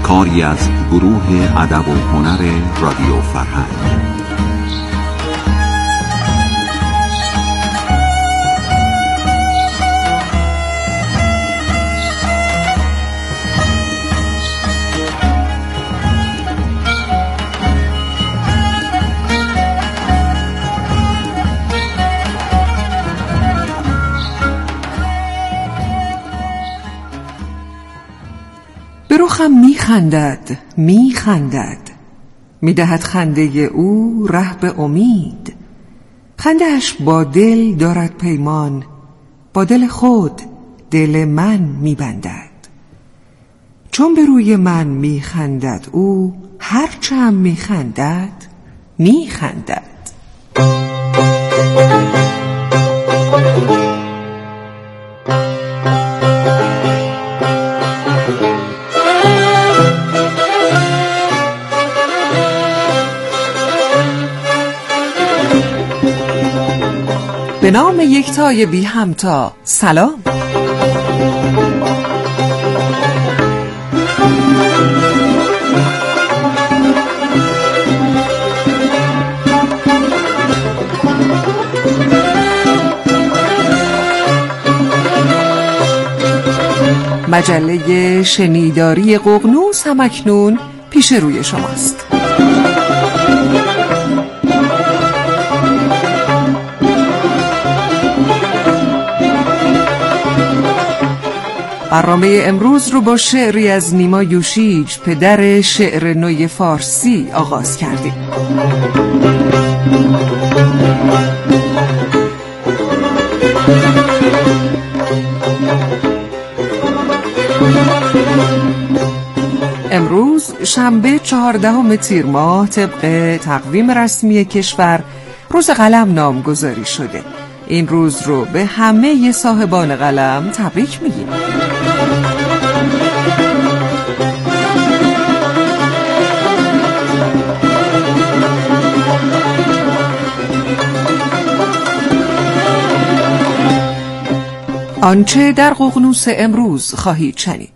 کاری از گروه ادب و هنر رادیو فرهنگ. به رخم میخندد میخندد، میدهد خنده او ره به امید. خنده‌اش با دل دارد پیمان، با دل خود دل من میبندد. چون به روی من میخندد او، هرچم میخندد میخندد. به نام یکتای بی همتا، سلام. مجله شنیداری ققنوس هم اکنون پیش روی شماست. برنامه امروز رو با شعری از نیما یوشیج، پدر شعر نوی فارسی، آغاز کردیم. امروز شنبه 14 تیر ماه طبق تقویم رسمی کشور روز قلم نامگذاری شده. این روز رو به همه صاحبان قلم تبریک میگیم. آنچه در ققنوس امروز خواهید شنید: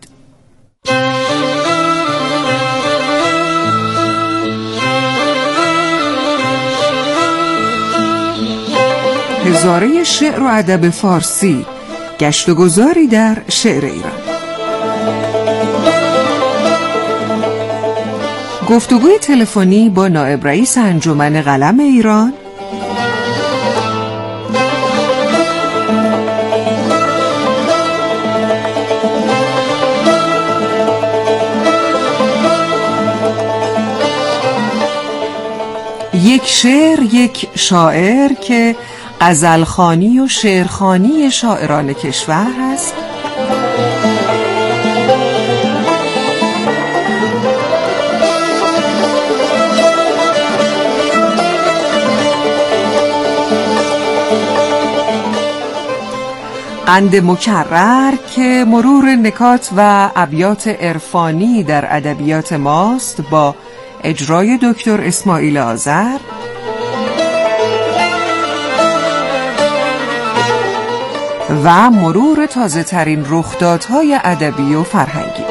هزاره شعر و ادب فارسی، گشت و گذاری در شعر ایران. گفتگوی تلفنی با نایب رئیس انجمن قلم ایران. یک شعر یک شاعر که غزلخوانی و شعرخوانی شاعران کشور هست. قند مکرر که مرور نکات و ابیات عرفانی در ادبیات ماست با اجرای دکتر اسماعیل آذر. و مرور تازه ترین رخدادهای ادبی و فرهنگی.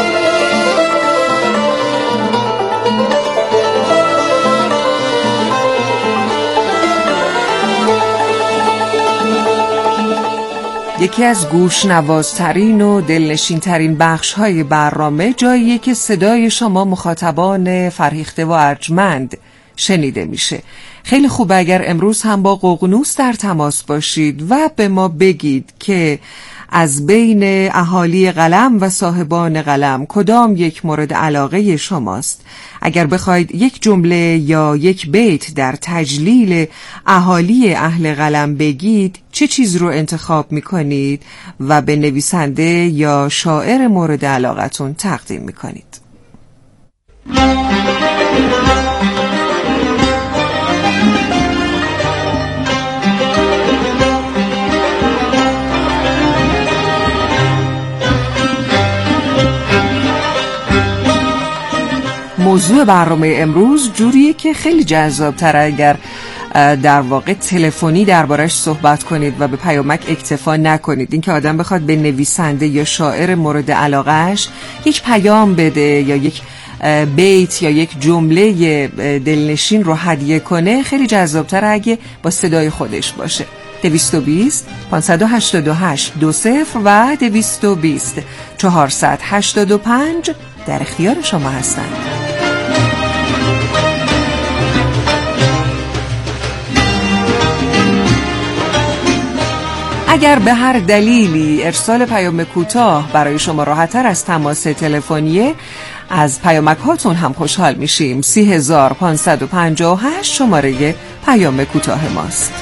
یکی از گوشنوازترین و دلنشینترین بخش‌های برنامه جاییه که صدای شما مخاطبان فرهیخته و ارجمند شنیده میشه. خیلی خوبه اگر امروز هم با ققنوس در تماس باشید و به ما بگید که از بین اهالی قلم و صاحبان قلم کدام یک مورد علاقه شماست. اگر بخواید یک جمله یا یک بیت در تجلیل اهالی اهل قلم بگید، چه چیز رو انتخاب میکنید و به نویسنده یا شاعر مورد علاقتون تقدیم میکنید؟ موضوع برنامه امروز جوریه که خیلی جذاب‌تره اگر در واقع تلفنی دربارش صحبت کنید و به پیامک اکتفا نکنید. اینکه آدم بخواد به نویسنده یا شاعر مورد علاقهش یک پیام بده یا یک بیت یا یک جمله دلنشین رو هدیه کنه خیلی جذابتر اگه با صدای خودش باشه. 220 588 20 و 220 485 در اختیار شما هستند. اگر به هر دلیلی ارسال پیام کوتاه برای شما راحت‌تر از تماس تلفنیه، از پیامک هاتون هم خوشحال میشیم. 3558 شماره پیام کوتاه ماست.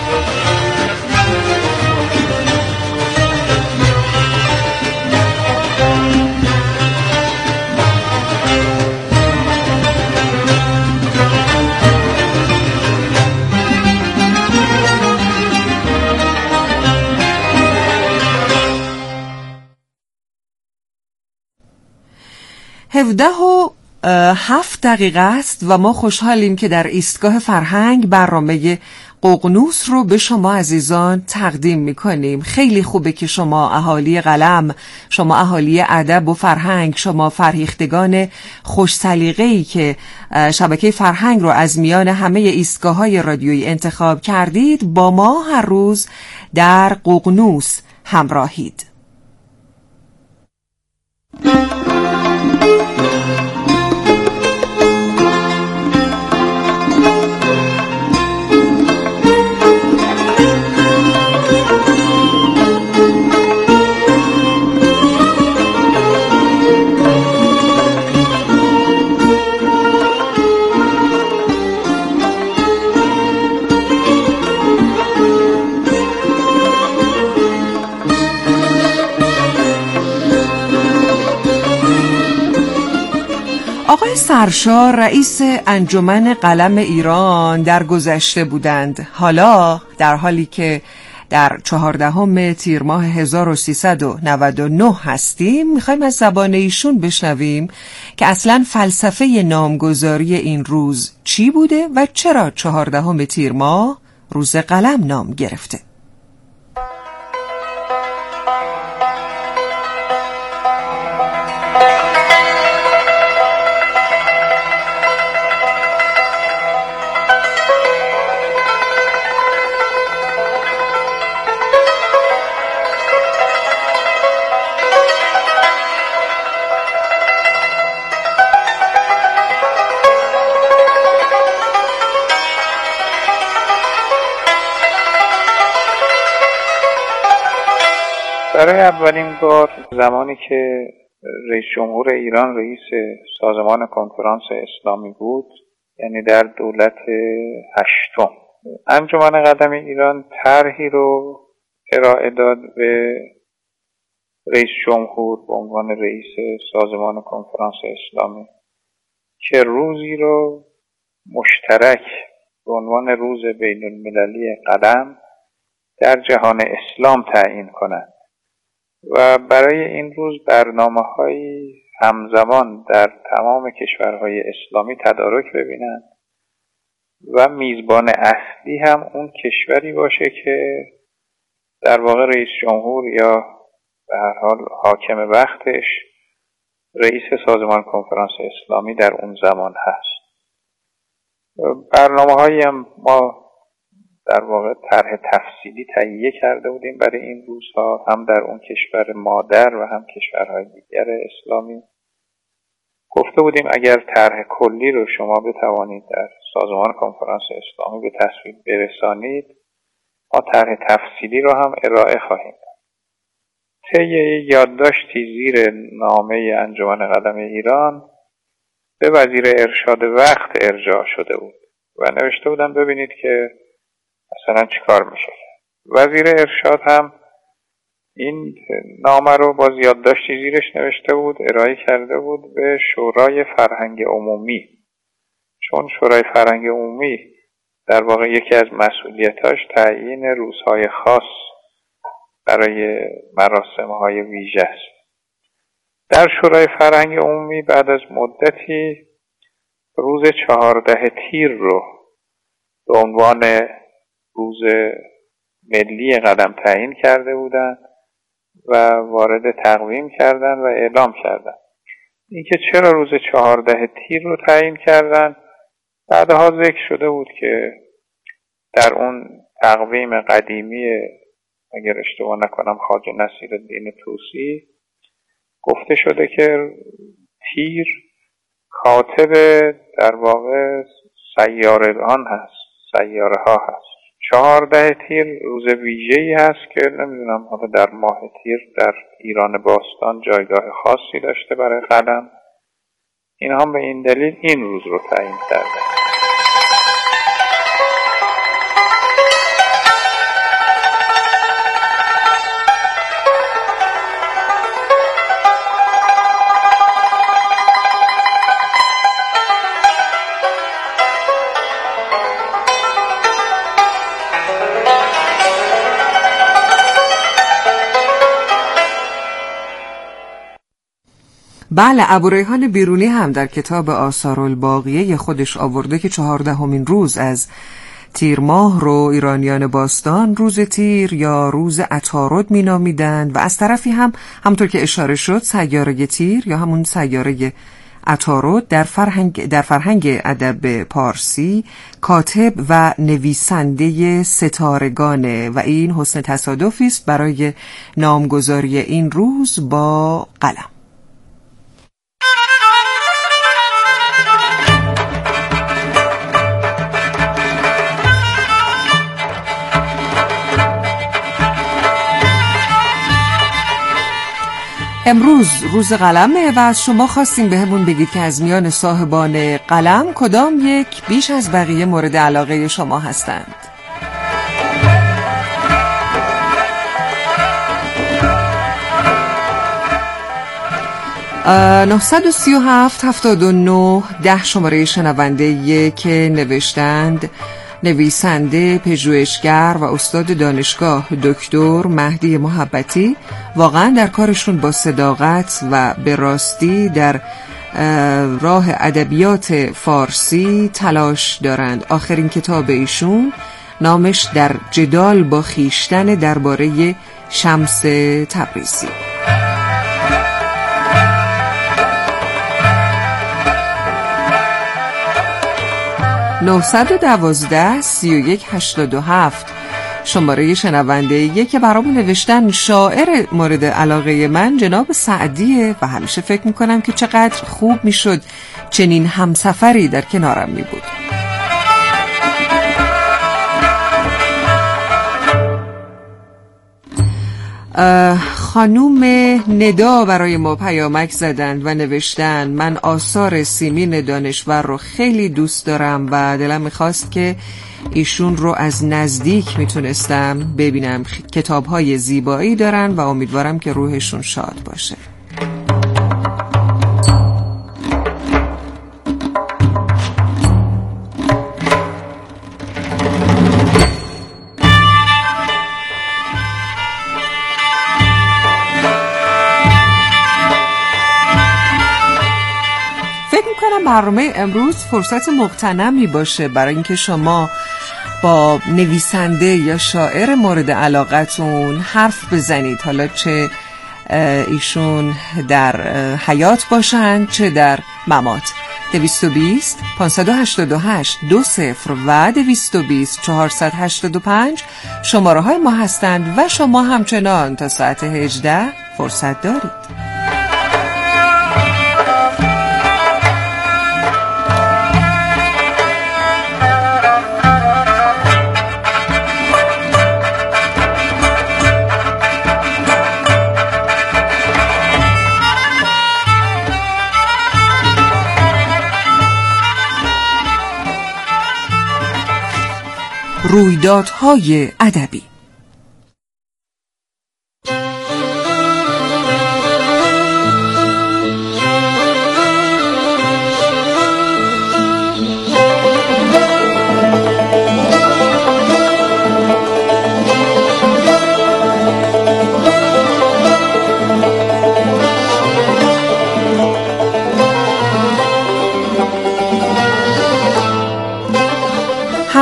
هفده و 7 دقیقه است و ما خوشحالیم که در ایستگاه فرهنگ برنامه ققنوس رو به شما عزیزان تقدیم میکنیم. خیلی خوبه که شما اهالی قلم، شما اهالی ادب و فرهنگ، شما فرهیختگان خوش سلیقه‌ای که شبکه فرهنگ رو از میان همه ایستگاه‌های رادیویی انتخاب کردید، با ما هر روز در ققنوس همراهید. آقای سرشار رئیس انجمن قلم ایران در گذشته بودند. حالا در حالی که در 14 تیر ماه 1399 هستیم، میخوایم از زبان ایشون بشنویم که اصلا فلسفه نامگذاری این روز چی بوده و چرا 14 تیر ماه روز قلم نام گرفته. برای اولین بار زمانی که رئیس جمهور ایران رئیس سازمان کنفرانس اسلامی بود، یعنی در دولت هشتم، انجمن قلم ایران طرحی رو ارائه داد به رئیس جمهور به عنوان رئیس سازمان کنفرانس اسلامی که روزی رو مشترک به عنوان روز بین المللی قلم در جهان اسلام تعیین کنند و برای این روز برنامه‌های همزمان در تمام کشورهای اسلامی تدارک ببینند و میزبان اصلی هم اون کشوری باشه که در واقع رئیس جمهور یا به هر حال حاکم وقتش رئیس سازمان کنفرانس اسلامی در اون زمان هست. برنامه‌هایی هم ما در واقع طرح تفصیلی تهیه کرده بودیم برای این روزها، هم در اون کشور مادر و هم کشورهای دیگر اسلامی. گفته بودیم اگر طرح کلی رو شما بتوانید در سازمان کنفرانس اسلامی به تصویب برسانید، ما طرح تفصیلی رو هم ارائه خواهیم داد. طی یادداشتی زیر نامه انجمن قلم ایران به وزیر ارشاد وقت ارجاع شده بود و نوشته بودن ببینید که مثلا چی کار میشه. وزیر ارشاد هم این نامه رو با یادداشتی زیرش نوشته بود، ارائه کرده بود به شورای فرهنگ عمومی، چون شورای فرهنگ عمومی در واقع یکی از مسئولیتاش تعیین روزهای خاص برای مراسم‌های ویژه است. در شورای فرهنگ عمومی بعد از مدتی روز 14 تیر رو به عنوان روز ملی قلم تعیین کرده بودند و وارد تقویم کردند و اعلام کردند. اینکه چرا روز 14 تیر رو تعیین کردند بعدها ذکر شده بود که در اون تقویم قدیمی، اگر اشتباه نکنم خواجه نصیرالدین طوسی، گفته شده که تیر کاتب در واقع سیارگان هست، سیاره ها هست. 14 تیر روز ویژه‌ای هست که نمیدونم حالا در ماه تیر در ایران باستان جایگاه خاصی داشته برای قلم. اینها به این دلیل این روز رو تعیین کردن. بله، ابوریحان بیرونی هم در کتاب آثارالباقیه خودش آورده که 14مین روز از تیر ماه رو ایرانیان باستان روز تیر یا روز عطارد می نامیدند و از طرفی هم همونطور که اشاره شد سیاره تیر یا همون سیاره عطارد در فرهنگ ادب پارسی کاتب و نویسنده ستارگانه و این حسن تصادفی است برای نامگذاری این روز با قلم. امروز روز قلمه و از شما خواستیم به همون بگید که از میان صاحبان قلم کدام یک بیش از بقیه مورد علاقه شما هستند. اه 937-79-10 شماره شنونده که نوشتند نویسنده، پژوهشگر و استاد دانشگاه دکتر مهدی محبتی واقعا در کارشون با صداقت و به راستی در راه ادبیات فارسی تلاش دارند. آخرین کتاب ایشون نامش در جدال با خویشتن درباره شمس تبریزی. 912-31-87 شماره شنونده که برامون نوشتن شاعر مورد علاقه من جناب سعدیه و همیشه فکر میکنم که چقدر خوب میشد چنین همسفری در کنارم میبود. خانوم ندا برای ما پیامک زدند و نوشتن من آثار سیمین دانشور رو خیلی دوست دارم و دلم میخواست که ایشون رو از نزدیک میتونستم ببینم. کتاب‌های زیبایی دارن و امیدوارم که روحشون شاد باشه. برنامه امروز فرصت مغتنمی باشه برای اینکه شما با نویسنده یا شاعر مورد علاقتون حرف بزنید، حالا چه ایشون در حیات باشن چه در ممات. 220-588-20 و 220-485 شماره های ما هستند و شما همچنان تا ساعت 18 فرصت دارید. رویدادهای ادبی.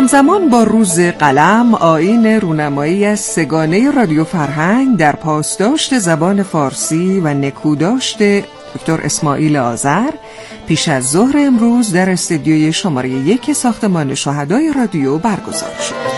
همزمان با روز قلم، آیین رونمایی از سگانه رادیو فرهنگ در پاسداشت زبان فارسی و نکوداشت دکتر اسماعیل آذر پیش از ظهر امروز در استودیوی شماره 1 ساختمان شهدای رادیو برگزار شد.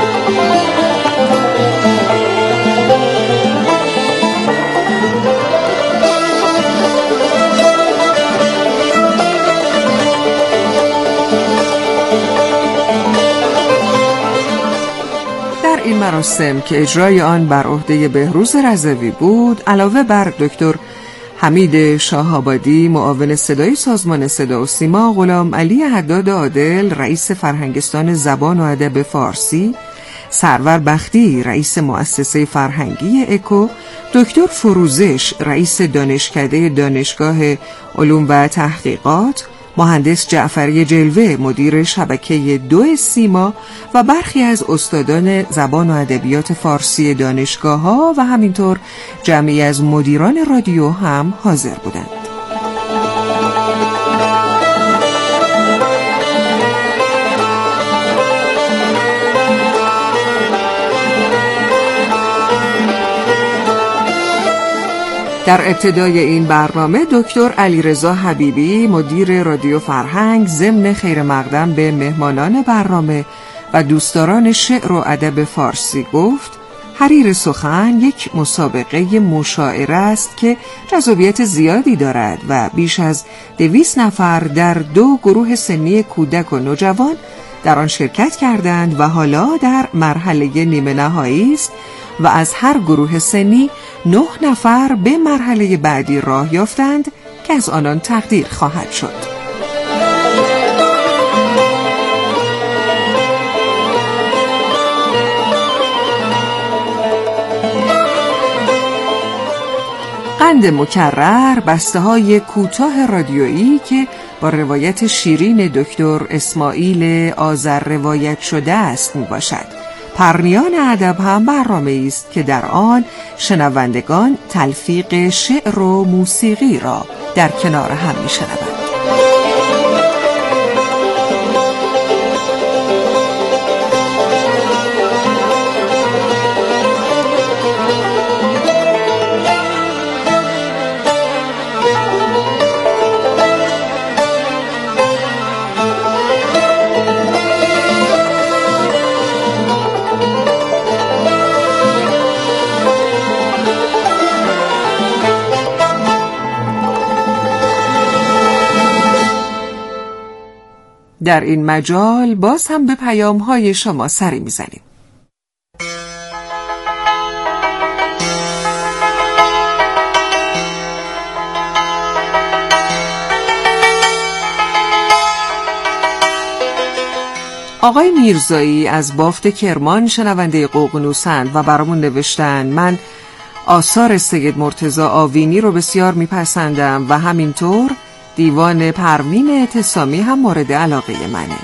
این مراسم که اجرای آن بر عهده بهروز رضوی بود، علاوه بر دکتر حمید شاه‌آبادی معاون صدای سازمان صدا و سیما، غلام علی حداد عادل رئیس فرهنگستان زبان و ادب فارسی، سرور بختی رئیس مؤسسه فرهنگی اکو، دکتر فروزش رئیس دانشکده دانشگاه علوم و تحقیقات، مهندس جعفری جلوه مدیر شبکه 2 سیما و برخی از استادان زبان و ادبیات فارسی دانشگاه‌ها و همینطور جمعی از مدیران رادیو هم حاضر بودند. در ابتدای این برنامه دکتر علیرضا حبیبی مدیر رادیو فرهنگ ضمن خیر مقدم به مهمانان برنامه و دوستداران شعر و ادب فارسی گفت: حریر سخن یک مسابقه مشاعره است که جذابیت زیادی دارد و بیش از 200 نفر در 2 گروه سنی کودک و نوجوان در آن شرکت کردند و حالا در مرحله نیمه نهایی است و از هر گروه سنی 9 نفر به مرحله بعدی راه یافتند که از آنان تقدیر خواهد شد. قند مکرر بسته‌های کوتاه رادیویی که با روایت شیرین دکتر اسماعیل آذر روایت شده است میباشد. پرنیان ادب هم برنامه است که در آن شنوندگان تلفیق شعر و موسیقی را در کنار هم میشنوند. در این مجال باز هم به پیام‌های شما سری می‌زنیم. آقای میرزایی از بافت کرمان شنونده ققنوسند و برامون نوشتن: من آثار سید مرتضی آوینی رو بسیار میپسندم و همینطور دیوان پروین اعتصامی هم مورد علاقه منه.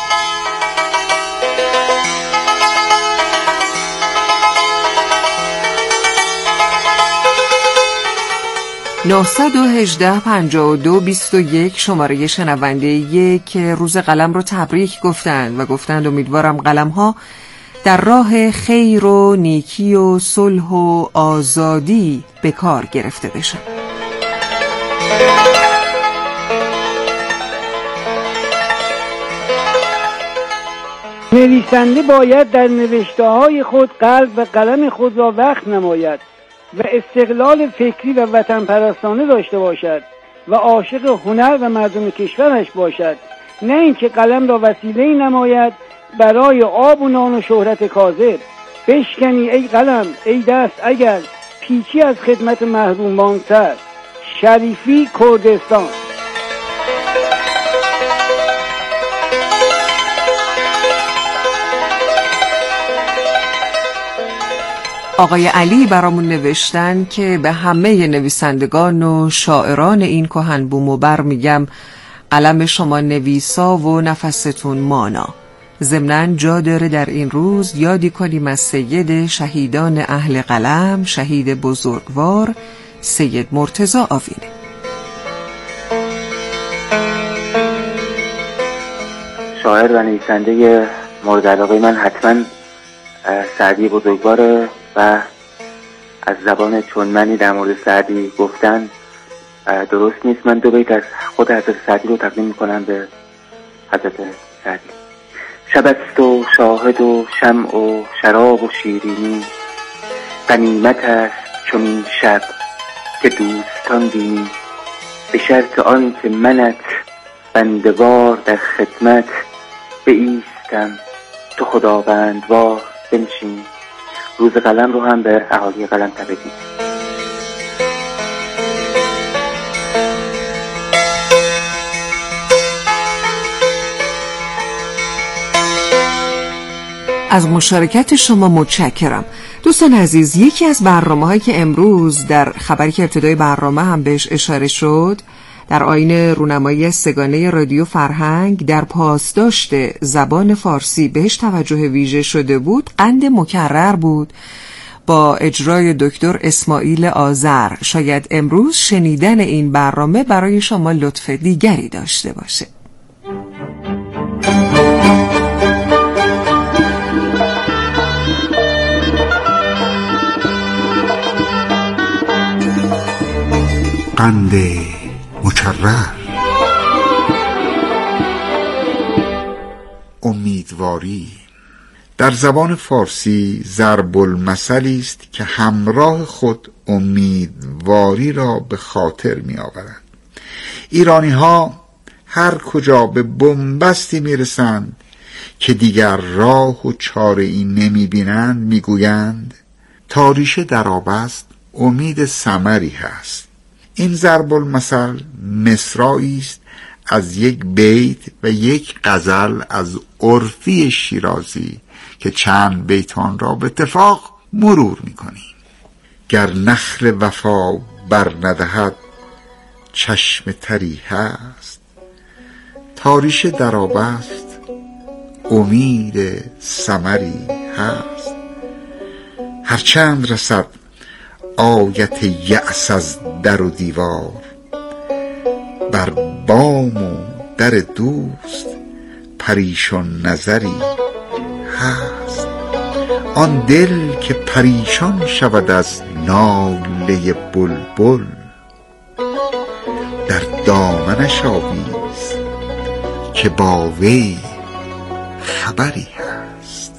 (918-52-21) شماره شنونده که روز قلم رو تبریک گفتند و گفتند امیدوارم قلم ها در راه خیر و نیکی و صلح و آزادی به کار گرفته بشن. نویسنده باید در نوشته‌های خود قلب و قلم خود را وقف نماید و استقلال فکری و وطن پرستانه داشته باشد و عاشق هنر و مردم کشورش باشد، نه اینکه قلم را وسیله نماید برای آب و نان و شهرت کاذب. بشکنی ای قلم ای دست اگر، پیچی از خدمت محرومان سر. شریفی، کردستان. آقای علی برامون نوشتن که به همه نویسندگان و شاعران این کهن بوم و بر میگم قلم شما نویسا و نفستون مانا. ضمناً جا داره در این روز یادی کنیم از سید شهیدان اهل قلم، شهید بزرگوار سید مرتضی آوینی. شاعر و نویسنده مورد علاقه من حتما سعدی بزرگواره و از زبان چون منی در مورد سعدی گفتن درست نیست. من 2 بیت از خود حضرت سعدی رو تقدیم میکنم به حضرت سعدی. شب است و شاهد و شمع و شراب و شیرینی، غنیمت است چنین شب که دوستان بینی، به شرط آن که منت بندوار در خدمت، بایستم تو خداوندوار بنشین. روز قلم رو هم به اهالی قلم تبریک میگم. از مشارکت شما متشکرم. دوستان عزیز، یکی از برنامه‌هایی که امروز در خبری که ابتدای برنامه هم بهش اشاره شد در آیین رونمایی سگانه رادیو فرهنگ در پاسداشت زبان فارسی بهش توجه ویژه شده بود، قند مکرر بود با اجرای دکتر اسماعیل آذر. شاید امروز شنیدن این برنامه برای شما لطف دیگری داشته باشه. قند مکرر. امیدواری در زبان فارسی ضرب المثلی است که همراه خود امیدواری را به خاطر می آورند. ایرانی ها هر کجا به بنبستی می رسند که دیگر راه و چاره ای نمی بینند می گویند تا ریشه در آب است امید ثمری هست. این ضرب المثل مصرعی است از یک بیت و یک غزل از عرفی شیرازی که چند بیتان را به اتفاق مرور می‌کنیم. گر نخل وفا بر ندهد چشم تری هست، تا ریشه در آب است امید ثمری هست. هرچند رسد آیت یأس از در و دیوار، بر بام و در دوست پریشان نظری هست. آن دل که پریشان شود از ناله بلبل، در دامنش آویز که با وی خبری هست.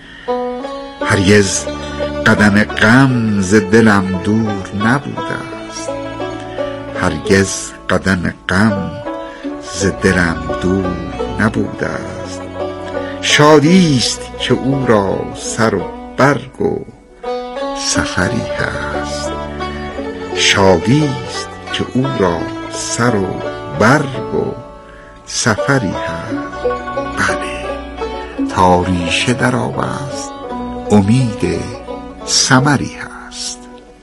هرگز قدم غم ز دلم دور نبوده است، هرگز قدم غم ز دلم دور نبوده است. شادی است که او را سر و برگ و سفری هست. شادی است که او را سر و برگ و سفری هست. بله، تا ریشه در آب است امید ثمری هست.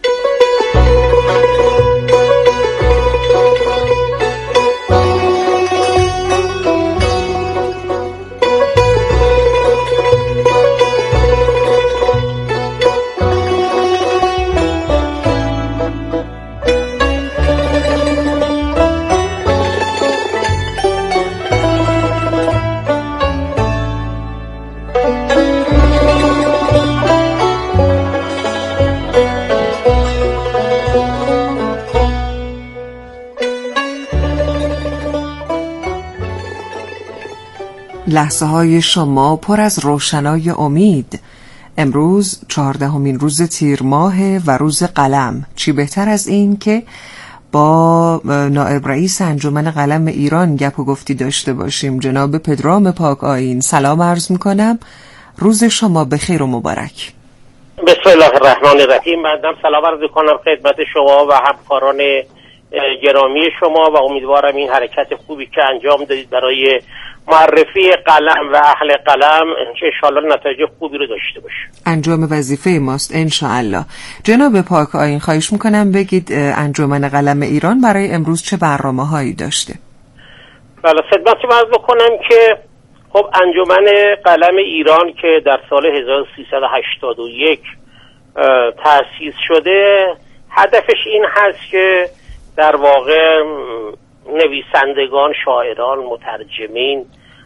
لحظه های شما پر از روشنای امید. امروز 14مین روز تیر ماه و روز قلم. چی بهتر از این که با نائب رئیس انجمن قلم ایران گپ و گفتی داشته باشیم، جناب پدرام پاک آیین. سلام عرض میکنم، روز شما بخیر و مبارک. بسم الله الرحمن الرحیم. من سلام عرض میکنم خدمت شما و همکاران گرامی شما و امیدوارم این حرکت خوبی که انجام دادید برای معرفی قلم و اهل قلم انشاءالله نتایج خوبی رو داشته باشه. انجام وظیفه ماست انشاءالله. جناب پاک آیین، خواهش میکنم بگید انجمن قلم ایران برای امروز چه برنامه‌هایی داشته؟ بله، خدمتتون عرض بکنم که خب انجمن قلم ایران که در سال 1381 تأسیس شده، هدفش این هست که در واقع نویسندگان، شاعران، مترجمین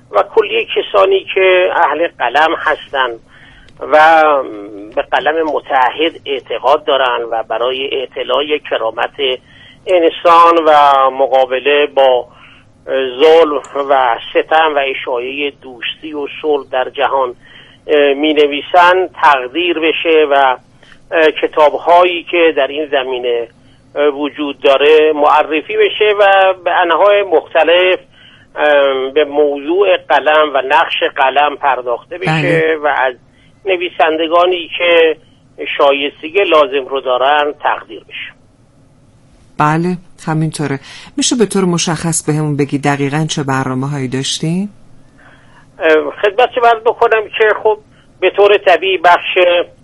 و کلیه کسانی که اهل قلم هستند و به قلم متعهد اعتقاد دارند و برای اعتلاع کرامت انسان و مقابله با ظلم و ستم و اشاعه دوستی و صلح در جهان می نویسن تقدیر بشه و کتاب هایی که در این زمینه وجود داره معرفی بشه و به انواع مختلف به موضوع قلم و نقش قلم پرداخته بشه و از نویسندگانی که شایستگی لازم رو دارن تقدیر بشه. بله همینطوره. میشه به طور مشخص به همون بگی دقیقاً چه برنامه هایی داشتین؟ خدمت شما عرض بکنم که خب به طور طبیعی بخش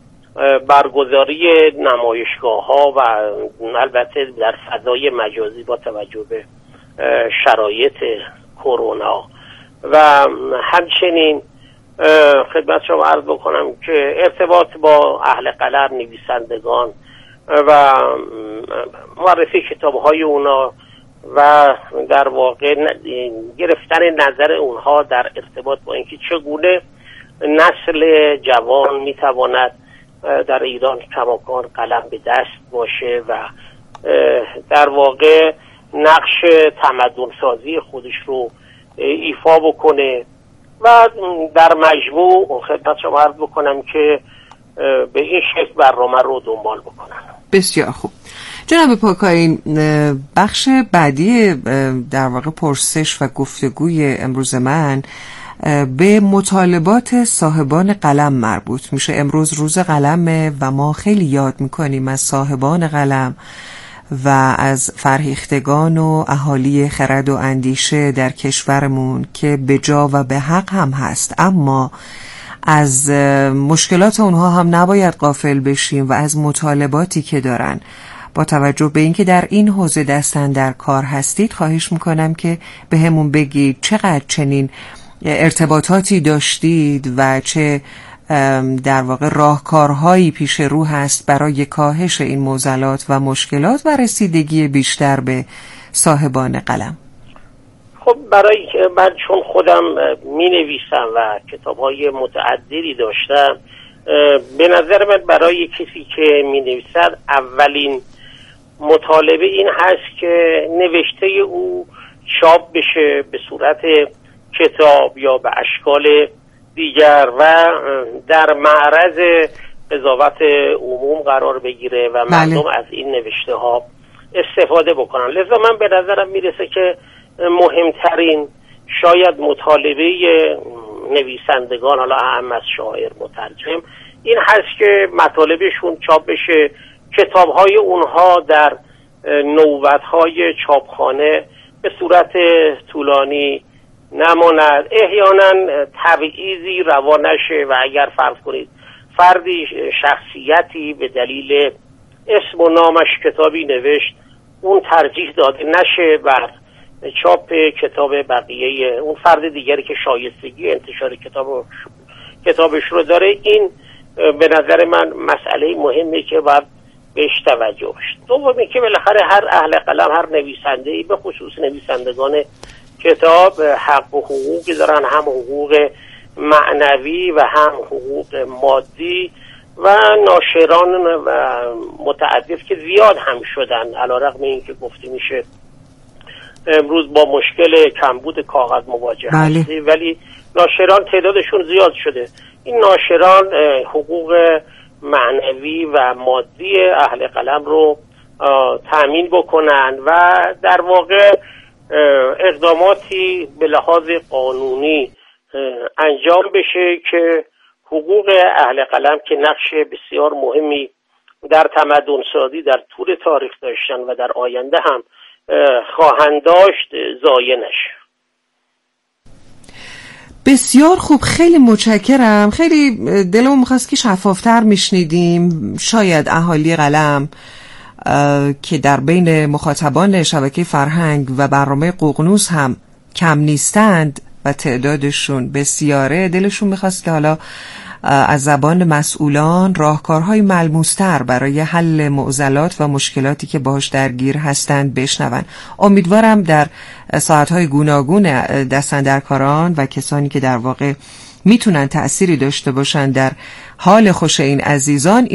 برگزاری نمایشگاه ها و البته در فضای مجازی با توجه به شرایط کرونا و همچنین خدمت شما عرض بکنم که ارتباط با اهل قلم، نویسندگان و معرفی کتاب‌های اونا و در واقع گرفتن نظر اونها در ارتباط با اینکه چگونه نسل جوان میتواند در ایران کماکان قلم به دست باشه و در واقع نقش تمدن سازی خودش رو ایفا بکنه و در مجموع خدمت شما عرض بکنم که به این شکل برنامه رو دنبال بکنن. بسیار خوب جناب پاکاین، بخش بعدی در واقع پرسش و گفتگوی امروز من به مطالبات صاحبان قلم مربوط میشه. امروز روز قلمه و ما خیلی یاد میکنیم از صاحبان قلم و از فرهیختگان و اهالی خرد و اندیشه در کشورمون که به جا و به حق هم هست، اما از مشکلات اونها هم نباید غافل بشیم و از مطالباتی که دارن. با توجه به اینکه در این حوزه دستن در کار هستید خواهش میکنم که به همون بگید چقدر چنین ارتباطاتی داشتید و چه در واقع راهکارهایی پیش رو هست برای کاهش این معضلات و مشکلات و رسیدگی بیشتر به صاحبان قلم. خب برای من چون خودم می نویسم و کتاب‌های متعددی داشتم، به نظر من برای کسی که می نویسد اولین مطالبه این هست که نوشته او چاپ بشه به صورت کتاب یا به اشکال دیگر و در معرض قضاوت عموم قرار بگیره و مردم از این نوشته ها استفاده بکنن. لذا من به نظرم میرسه که مهمترین شاید مطالبه نویسندگان، حالا اهم از شاعر، مترجم، این هست که مطالبشون چاپ بشه، کتاب‌های اونها در نوبت‌های چاپخانه به صورت طولانی نماند، احیانا تبعیضی روا نشه و اگر فرض کنید فردی شخصیتی به دلیل اسم و نامش کتابی نوشت، اون ترجیح داده نشه بر چاپ کتاب بقیه اون فرد دیگری که شایستگی انتشار کتابش رو داره. این به نظر من مسئله مهمه که باید بهش توجه بشه. دومی که بالاخره هر اهل قلم، هر نویسنده‌ای، به خصوص نویسندگان کتاب، حق و حقوقی دارن، هم حقوق معنوی و هم حقوق مادی و ناشران و متعدد که زیاد هم شدن، علیرغم اینکه گفته میشه امروز با مشکل کمبود کاغذ مواجه هستی، ولی ناشران تعدادشون زیاد شده. این ناشران حقوق معنوی و مادی اهل قلم رو تأمین بکنن و در واقع اقداماتی به لحاظ قانونی انجام بشه که حقوق اهل قلم که نقش بسیار مهمی در تمدن سازی در طول تاریخ داشتن و در آینده هم خواهند داشت ضایع نشه. بسیار خوب، خیلی متشکرم. خیلی دلمون می‌خواست که شفافتر میشنیدیم. شاید اهالی قلم که در بین مخاطبان شبکه فرهنگ و برنامه ققنوس هم کم نیستند و تعدادشون بسیاره، دلشون میخواست که حالا از زبان مسئولان راهکارهای ملموس‌تر برای حل معضلات و مشکلاتی که باهاش درگیر هستند بشنون. امیدوارم در ساعتهای گوناگون دستاندرکاران و کسانی که در واقع میتونن تأثیری داشته باشن در حال خوش این عزیزان